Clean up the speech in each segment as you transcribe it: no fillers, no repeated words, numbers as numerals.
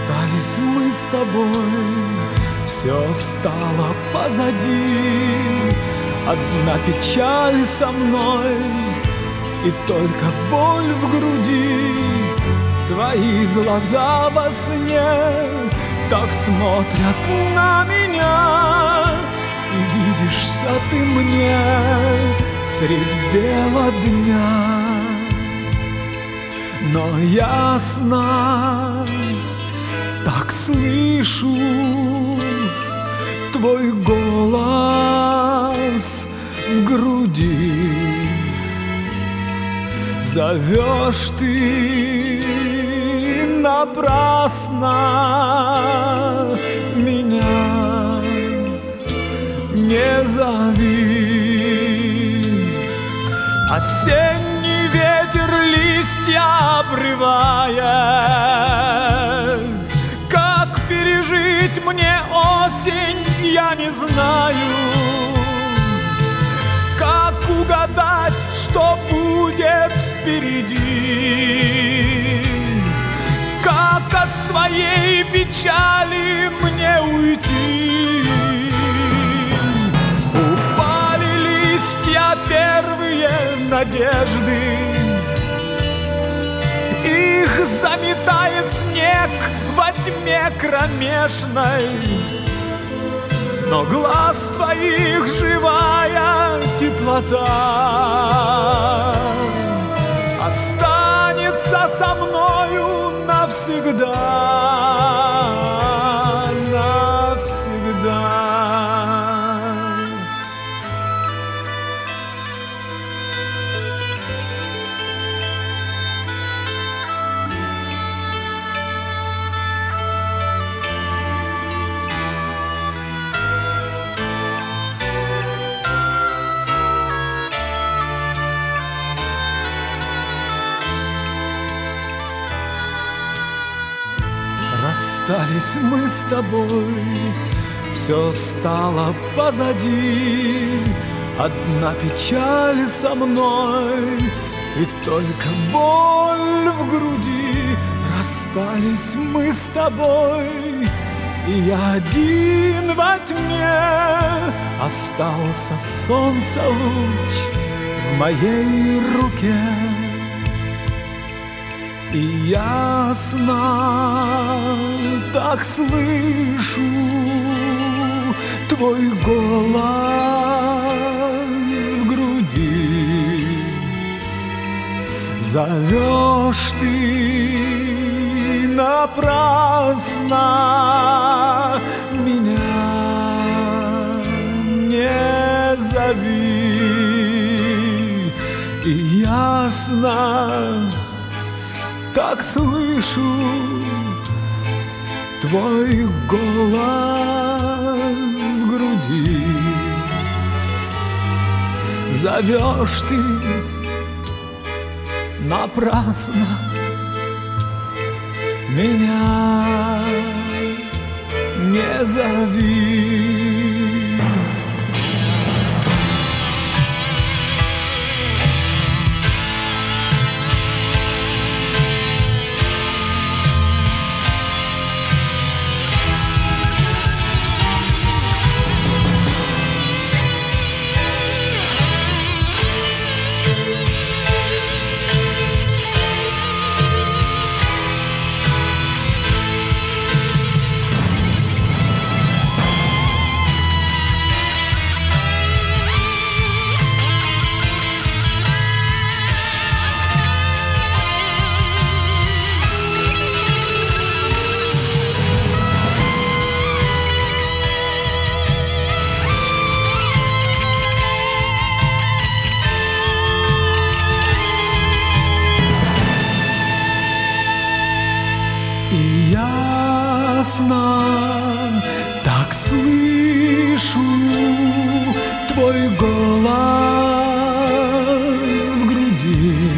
Расстались мы с тобой, все стало позади. Одна печаль со мной и только боль в груди. Твои глаза во сне так смотрят на меня, и видишься ты мне средь бела дня. Но ясно так слышу твой голос в груди. Зовешь ты напрасно меня, не зови. Осенний ветер листья обрывает. Как пережить мне осень, я не знаю. Как угадать, что будет впереди? Как от своей печали мне уйти? Упали листья первые надежды, их заметает снег во тьме кромешной. Но глаз твоих живая теплота останется со мною навсегда, навсегда. Расстались мы с тобой, все стало позади. Одна печаль со мной и только боль в груди. Расстались мы с тобой, и я один во тьме. Остался солнца луч в моей руке, и ясно так слышу твой голос в груди. Зовешь ты напрасно меня, не зови. И ясно так слышу твой голос в груди. Зовешь ты напрасно меня, не зови. И ясно так слышу твой голос в груди.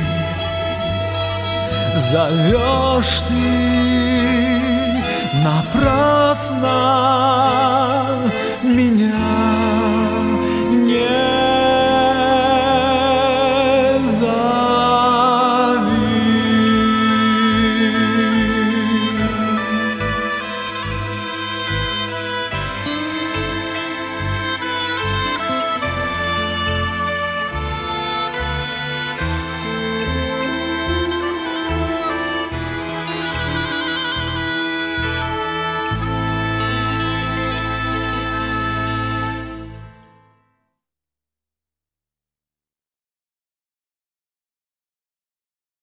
Зовешь ты напрасно меня,